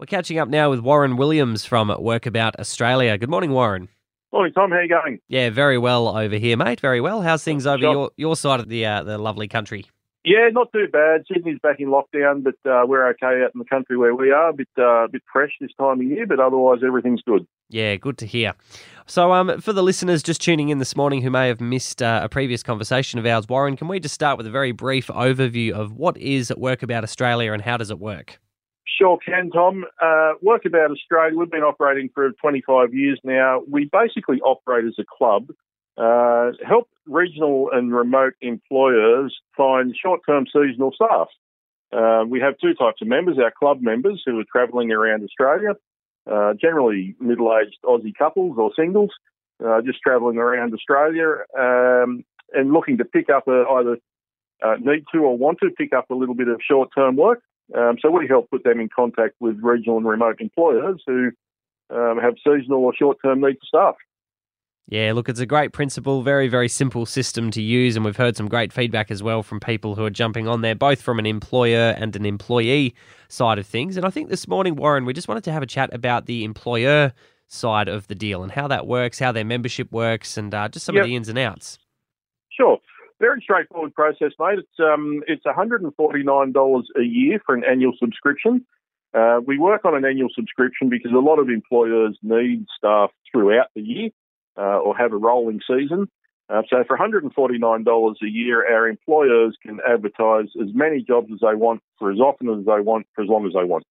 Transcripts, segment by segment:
We're catching up now with Warren Williams from Workabout Australia. Good morning, Warren. Morning, Tom. How you going? Yeah, very well over here, mate. Very well. How's things over your side of the lovely country? Yeah, not too bad. Sydney's back in lockdown, but we're okay out in the country where we are. A bit fresh this time of year, but otherwise everything's good. Yeah, good to hear. So for the listeners just tuning in this morning who may have missed a previous conversation of ours, Warren, can we just start with a very brief overview of what is Workabout Australia and how does it work? Sure can, Tom. Workabout Australia, we've been operating for 25 years now. We basically operate as a club, help regional and remote employers find short-term seasonal staff. We have two types of members, our club members who are travelling around Australia, generally middle-aged Aussie couples or singles, just travelling around Australia and looking to pick up either need to or want to pick up a little bit of short-term work. So we help put them in contact with regional and remote employers who have seasonal or short-term need for staff. Yeah, look, it's a great principle, very, very simple system to use, and we've heard some great feedback as well from people who are jumping on there, both from an employer and an employee side of things. And I think this morning, Warren, we just wanted to have a chat about the employer side of the deal and how that works, how their membership works, and just some of the ins and outs. Sure. Very straightforward process, mate. It's $149 a year for an annual subscription. We work on an annual subscription because a lot of employers need staff throughout the year or have a rolling season. So for $149 a year, our employers can advertise as many jobs as they want for as often as they want for as long as they want.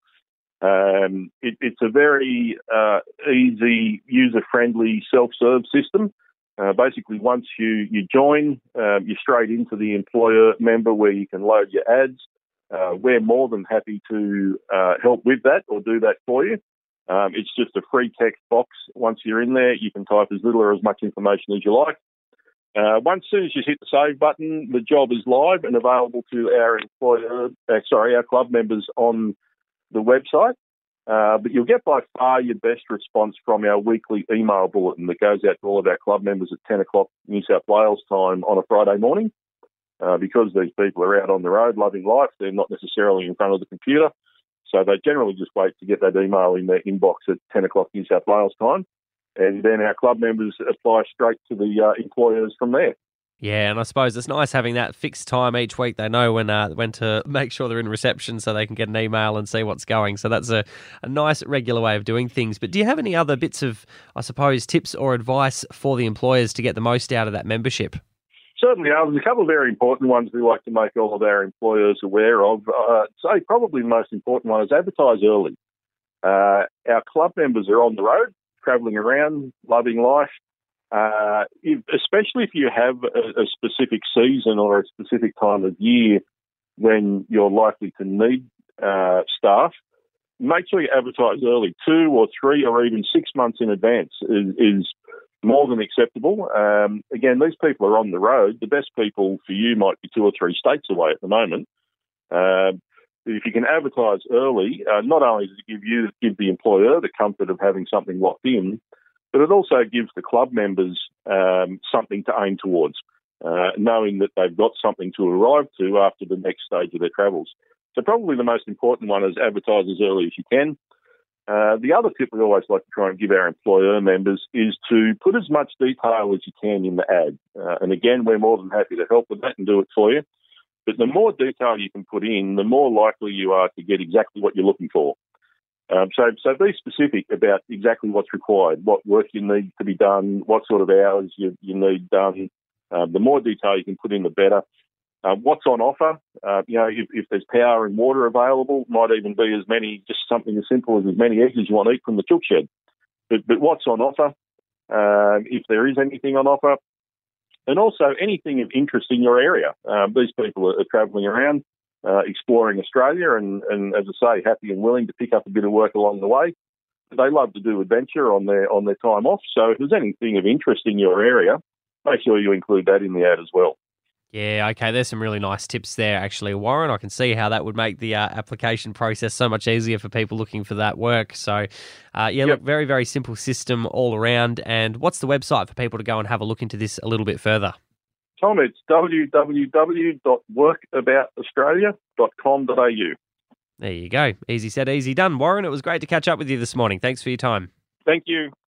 It's a very easy, user-friendly, self-serve system. Basically, once you join, you're straight into the employer member where you can load your ads. We're more than happy to help with that or do that for you. It's just a free text box. Once you're in there, you can type as little or as much information as you like. Once soon as you hit the save button, the job is live and available to our our club members on the website. But you'll get by far your best response from our weekly email bulletin that goes out to all of our club members at 10 o'clock New South Wales time on a Friday morning. Because these people are out on the road loving life, they're not necessarily in front of the computer. So they generally just wait to get that email in their inbox at 10 o'clock New South Wales time. And then our club members apply straight to the employers from there. Yeah, and I suppose it's nice having that fixed time each week. They know when to make sure they're in reception so they can get an email and see what's going. So that's a nice regular way of doing things. But do you have any other bits of, I suppose, tips or advice for the employers to get the most out of that membership? Certainly are. There's a couple of very important ones we like to make all of our employers aware of. Probably the most important one is advertise early. Our club members are on the road, travelling around, loving life. Especially if you have a specific season or a specific time of year when you're likely to need staff, make sure you advertise early. 2 or 3 or even 6 months in advance is more than acceptable. Again, these people are on the road. The best people for you might be 2 or 3 states away at the moment. If you can advertise early, not only does it give the employer the comfort of having something locked in, but it also gives the club members something to aim towards, knowing that they've got something to arrive to after the next stage of their travels. So probably the most important one is advertise as early as you can. The other tip we always like to try and give our employer members is to put as much detail as you can in the ad. And again, we're more than happy to help with that and do it for you. But the more detail you can put in, the more likely you are to get exactly what you're looking for. So be specific about exactly what's required, what work you need to be done, what sort of hours you need done. The more detail you can put in, the better. What's on offer? If there's power and water available, might even be just something as simple as many eggs as you want to eat from the chook shed. But what's on offer? If there is anything on offer, and also anything of interest in your area. These people are travelling around, exploring Australia, and as I say, happy and willing to pick up a bit of work along the way. They love to do adventure on their time off. So if there's anything of interest in your area, make sure you include that in the ad as well. Yeah, okay, there's some really nice tips there, actually, Warren. I can see how that would make the application process so much easier for people looking for that work. So, look, very, very simple system all around. And what's the website for people to go and have a look into this a little bit further? Tom, it's www.workaboutaustralia.com.au. There you go. Easy said, easy done. Warren, it was great to catch up with you this morning. Thanks for your time. Thank you.